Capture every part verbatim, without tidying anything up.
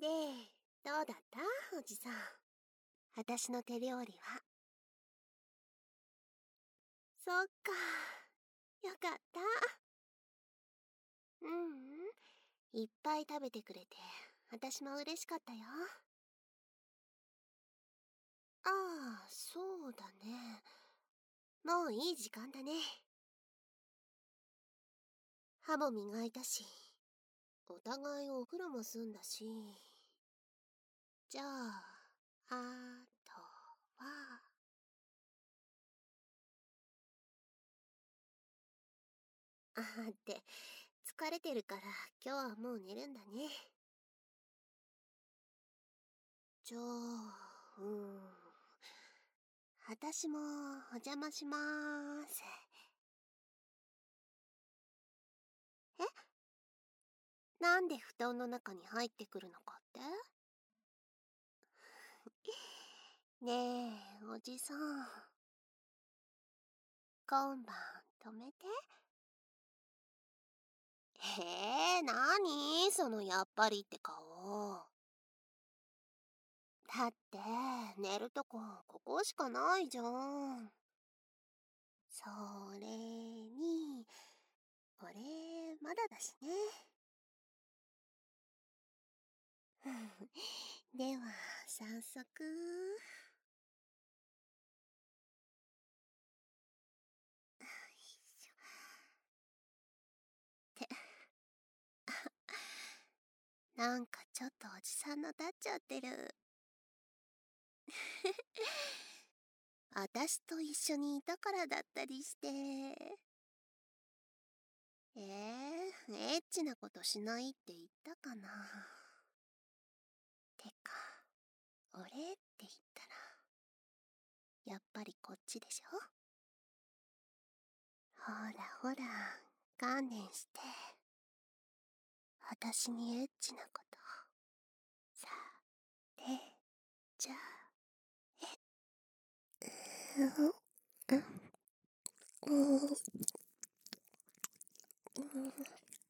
で、どうだったおじさん。私の手料理は。そっか。よかった。うんうん。いっぱい食べてくれて、私も嬉しかったよ。ああ、そうだね。もういい時間だね。歯も磨いたし、お互いお風呂も済んだし。じゃあ、あとは。あーって、疲れてるから今日はもう寝るんだね。じゃあ、うん。私もお邪魔しまーす。え？なんで布団の中に入ってくるのかって？ねえ、おじさん。今晩止めて。えー、なにそのやっぱりって顔。だって、寝るとこ、ここしかないじゃん。それに、これ、まだだしね。では、早速。ってなんかちょっとおじさんの立っちゃってる。私と一緒にいたからだったりして。えー、エッチなことしないって言ったかな。てか、俺って言ったら、やっぱりこっちでしょ？ほらほら、観念して。私にエッチなこと。さあ、で、じゃあ、え、うん、うん、うん、うん。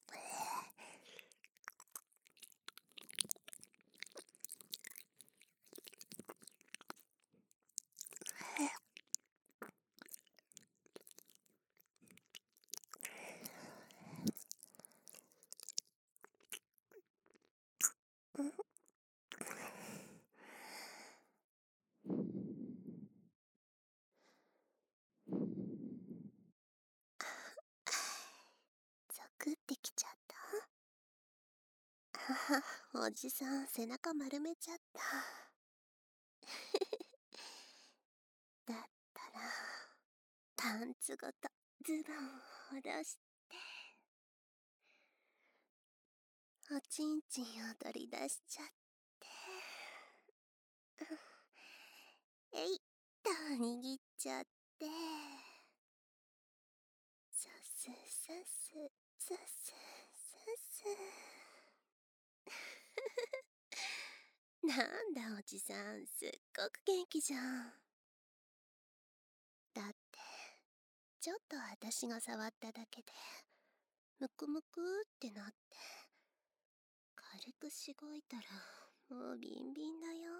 ゾクってきちゃった。あは、おじさん背中丸めちゃった。だったら、パンツごとズボンを下ろして、おちんちんを取り出しちゃって、えいっと握っちゃって、さすさすさすさす。なんだおじさん、すっごく元気じゃん。だって、ちょっと私が触っただけで、むくむくってなって、軽くしごいたら、もうビンビンだよ。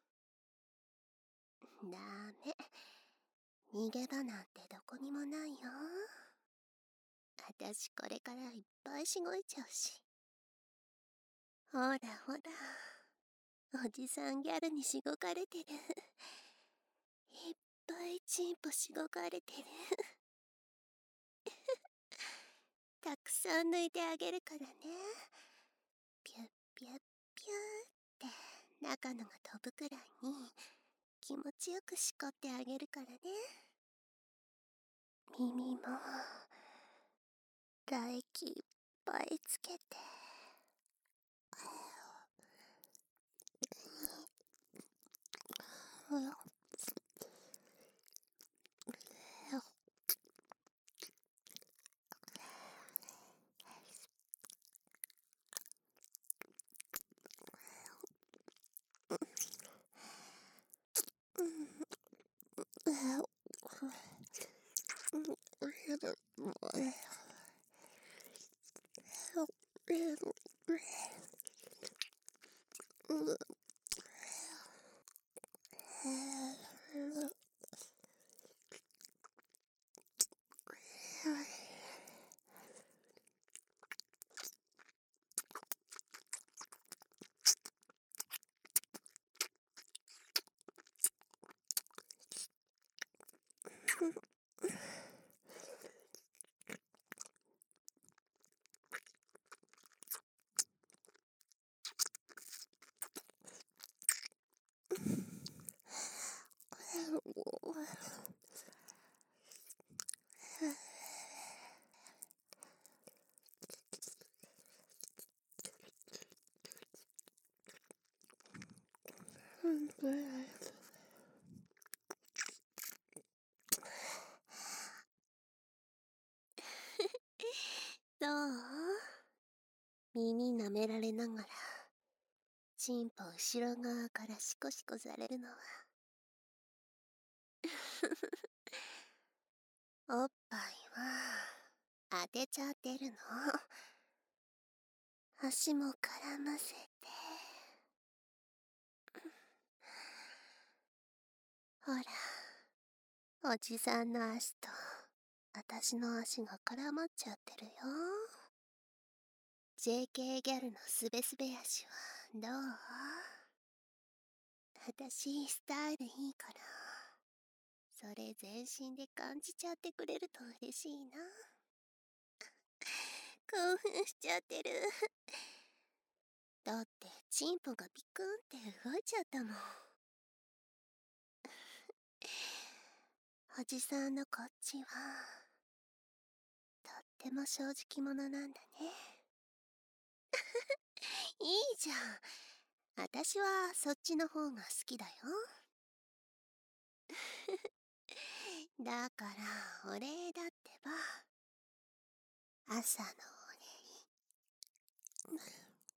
ダメ。逃げ場なんてどこにもないよ。あたしこれからいっぱいしごいちゃうし。ほらほら。おじさんギャルにしごかれてる。いっぱいチンポしごかれてる。たくさん抜いてあげるからね。ピュッピュッピューって中のが飛ぶくらいに気持ちよくしこってあげるからね。耳も唾液いっぱいつけて。 どう？耳舐められながら、チンポ後ろ側からシコシコされるのは。おっぱいは、当てちゃってるの。足も絡ませて。ほら、おじさんの足と、あたしの足が絡まっちゃってるよ。ジェーケー ギャルのすべすべ足は、どう？あたし、スタイルいいから。それ全身で感じちゃってくれると嬉しいな。興奮しちゃってる。だって、チンポがピクンって動いちゃったもん。おじさんのこっちは、とっても正直者なんだね。いいじゃん。あたしはそっちの方が好きだよ。だから、お礼だってば。朝のお礼。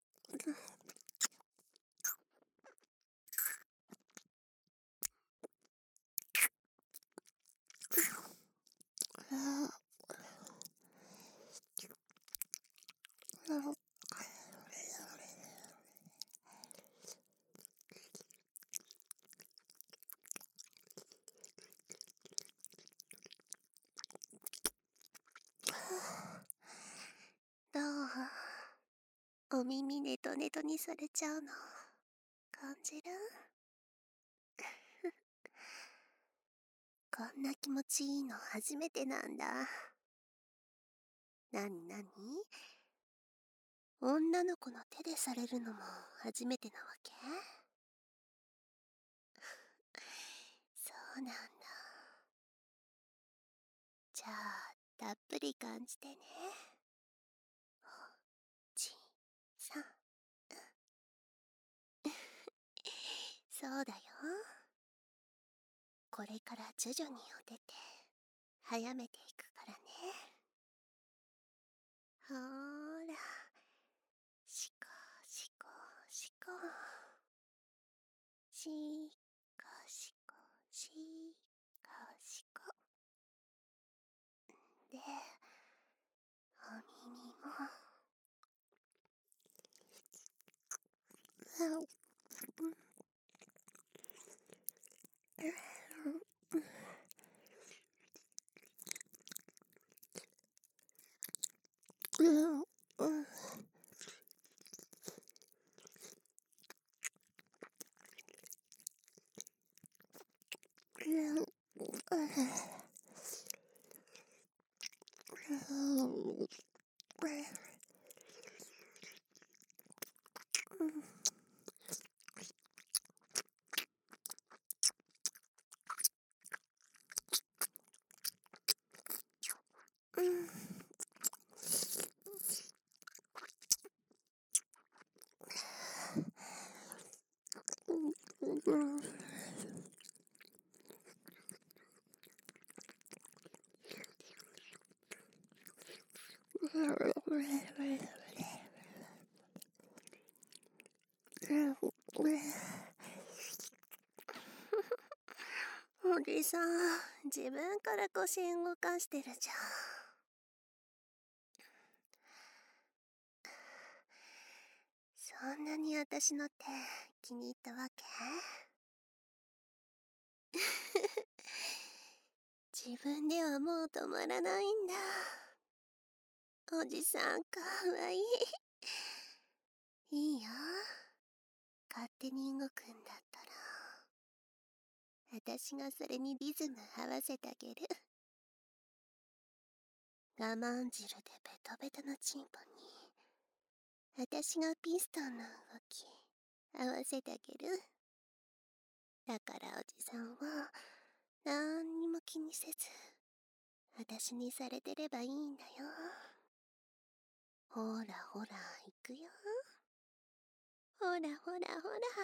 どう？お耳ネトネトにされちゃうの感じる？こんな気持ちいいの初めてなんだ。なになに？女の子の手でされるのも初めてなわけ？そうなんだ。じゃあ、たっぷり感じてね。おじさん。そうだよ。これから徐々にお手て早めていくからね。ほーら、しこしこしこ、しこしこしこしこで、お耳もうんうんおじさん、自分から腰動かしてるじゃん。そんなに私の手気に入ったわけ？自分ではもう止まらないんだ。おじさんかわいい。いいよ。勝手に動くんだったら、私がそれにリズム合わせてあげる。我慢汁でベトベトのチンポに、私がピストンの動き合わせてあげる。だからおじさんはなんにも気にせず、私にされてればいいんだよ。ほらほら、行くよ。ほらほらほら。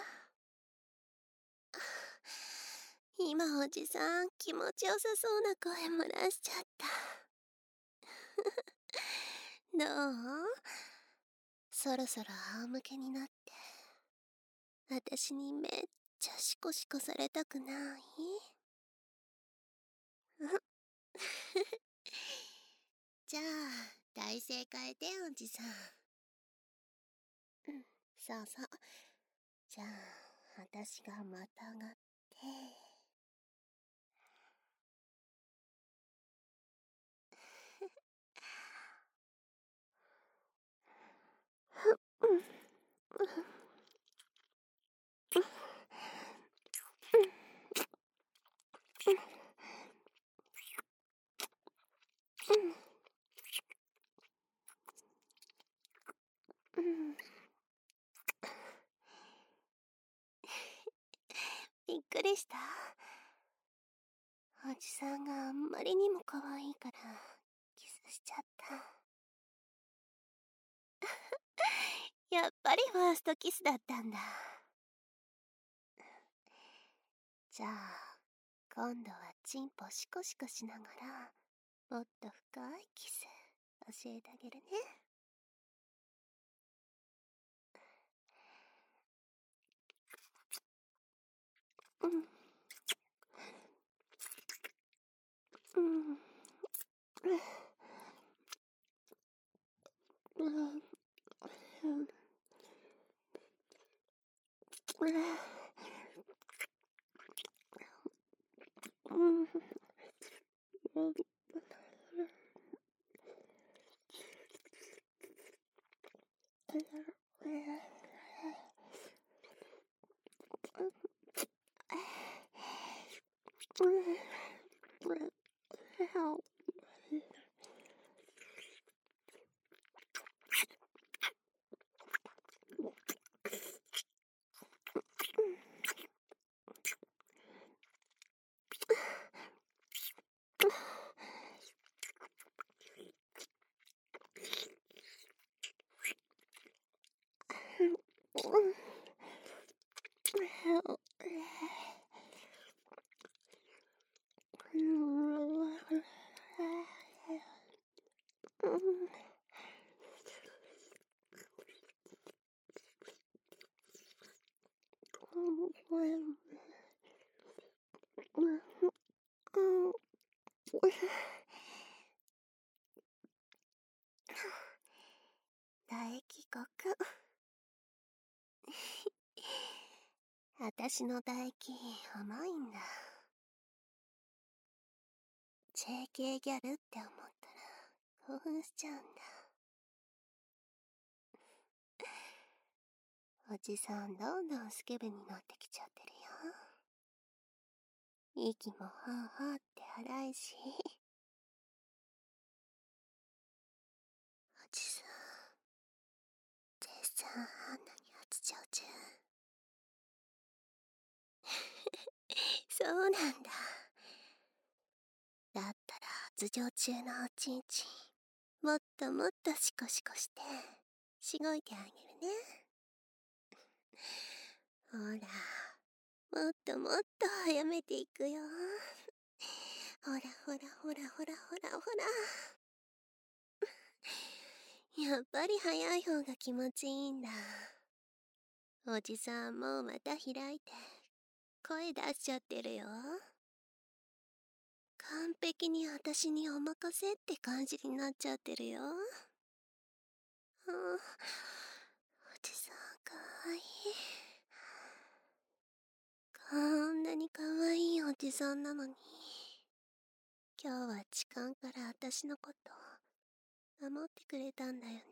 今おじさん気持ちよさそうな声漏らしちゃった。 どう？そろそろ仰向けになって、私にめっちゃシコシコされたくない？じゃあ、体勢変えて、おじさん。うん、そうそう。じゃあ、私がまたがって。びっくりした？おじさんがあんまりにも可愛いからキスしちゃった。やっぱりファーストキスだったんだ。じゃあ今度はチンポシコシコしながらもっと深いキス教えてあげるね。うんうんうんうんうん唾液ごくん。私の唾液甘いんだ。ジェーケー ギャルって思ったら興奮しちゃうんだ。おじさんどんどんスケベになってきちゃってるよ。息もはぁはぁって荒いし。おじさん絶賛あんなに発情中。そうなんだ。だったら発情中のおちんちんもっともっとシコシコしてしごいてあげるね。ほらもっともっと早めていくよ。ほらほらほらほらほらほら。やっぱり早い方が気持ちいいんだ。おじさんもまた開いて声出しちゃってるよ。完璧に私にお任せって感じになっちゃってるよ。うん、おじさんかわいい。こんなにかわいいおじさんなのに、今日は痴漢から私のこと守ってくれたんだよね。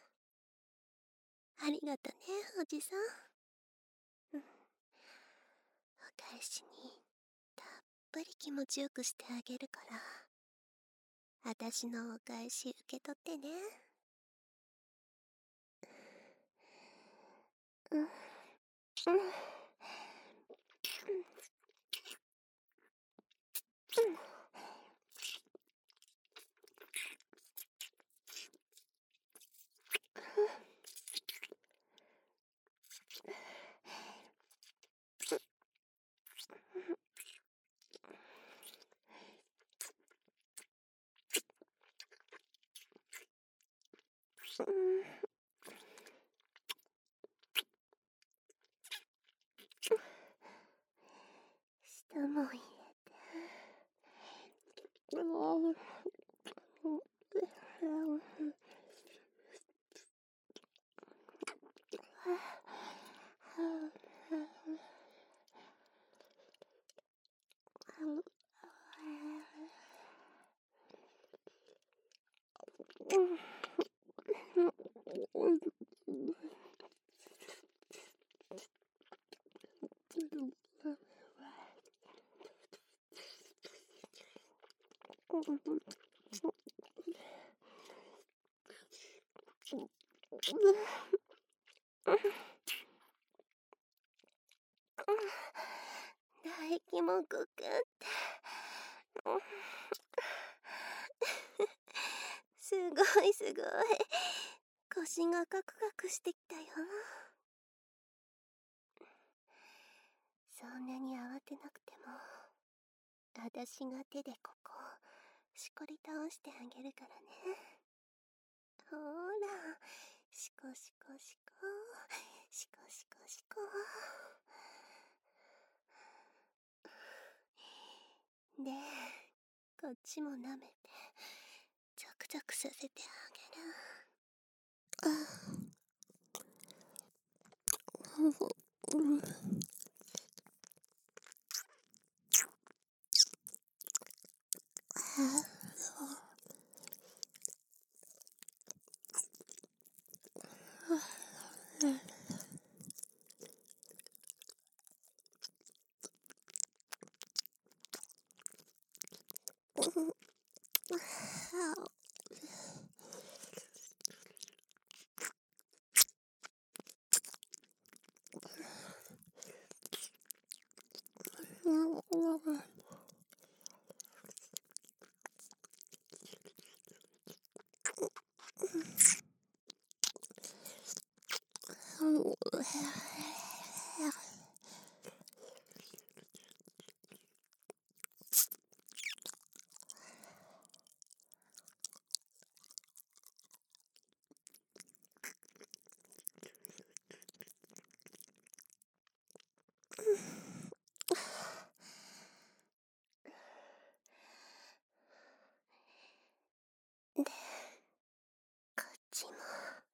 ありがとね、おじさん。うん。お返しにたっぷり気持ちよくしてあげるから、私のお返し受け取ってね。うん。うん。 舌も入れて。唾液もごくんって。すごいすごい。腰がカクカクしてきたよ。そんなに慌てなくても、あたしが手でここをしこり倒してあげるからね。ほら、しこしこしこ、しこしこしこ。で、こっちも舐めて、ザクザクさせてあげる。で、こっちも。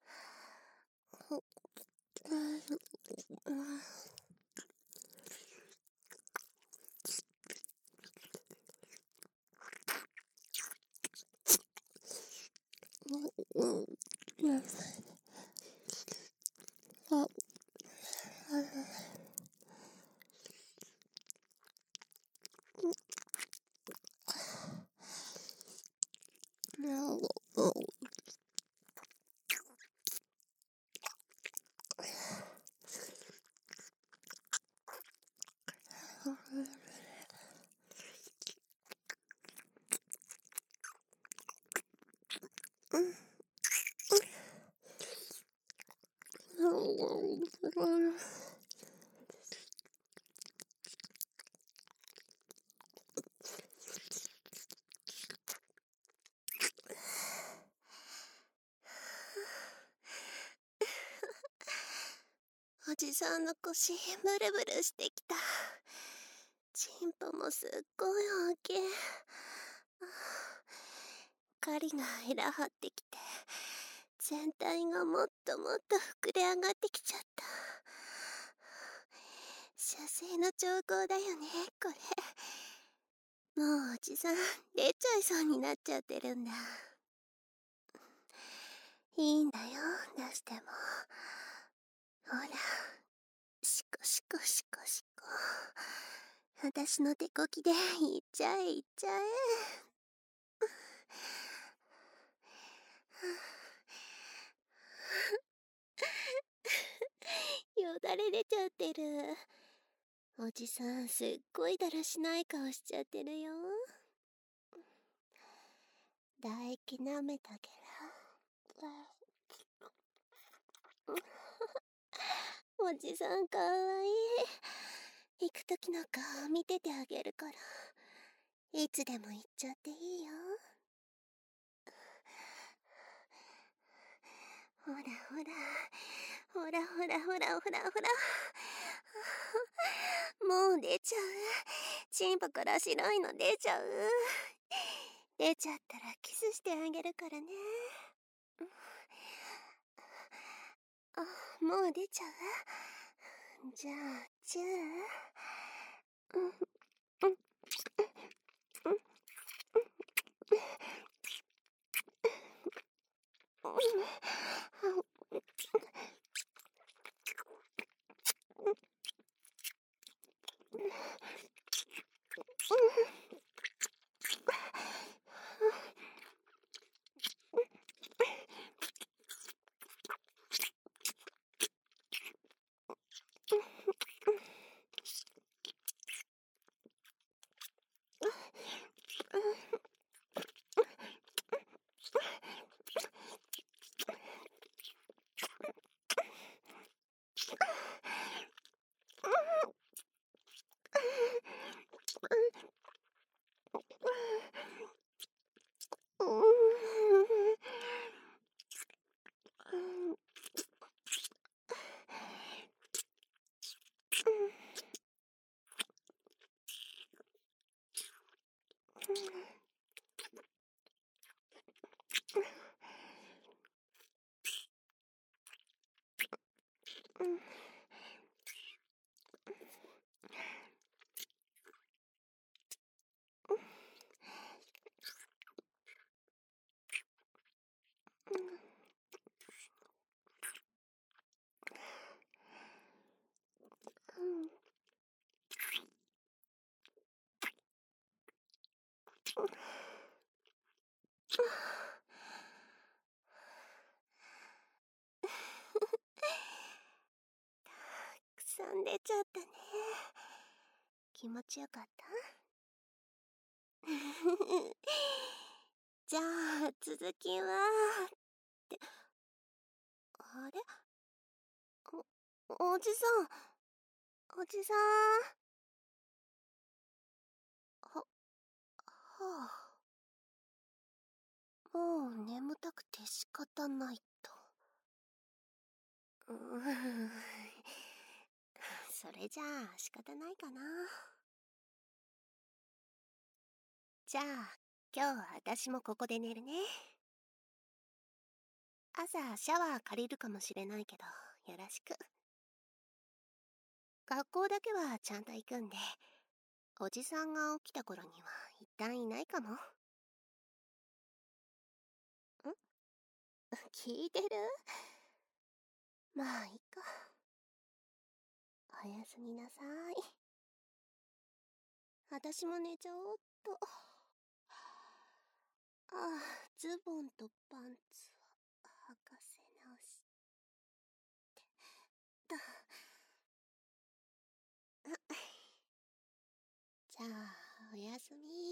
おじさんの腰ブルブルしてきた。チンポもすっごい大きい。狩りがエラ張ってきて、全体がもっともっと膨れ上がってきちゃった。射精の兆候だよね、これ。もうおじさん出ちゃいそうになっちゃってるんだ。いいんだよ、出しても。ほら、シコシコシコシコ。私の手こきでいっちゃえいっちゃえ。よだれ出ちゃってる。おじさんすっごいだらしない顔しちゃってるよ。唾液舐めたけら。おじさんかわいい。行くときの顔見ててあげるから、いつでも行っちゃっていいよ。 ほらほらほらほらほら。もう出ちゃう。チンポから白いの出ちゃう。出ちゃったらキスしてあげるからね。あ、もう出ちゃう。じゃあチュー。うんうんうんくさんでちゃったね。気持ちよかった？じゃあ続きはってあれ、お、おじさんおじさんは、はあ、もう眠たくて仕方ないと。うーん、それじゃあ仕方ないかな。じゃあ今日は私もここで寝るね。朝シャワー借りるかもしれないけどよろしく。学校だけはちゃんと行くんで、おじさんが起きた頃には一旦いないかも。ん？聞いてる？まあいいか。おやすみなさい。私も寝ちゃおうっと。ああ、ズボンとパンツは履かせ直してと。じゃあおやすみ。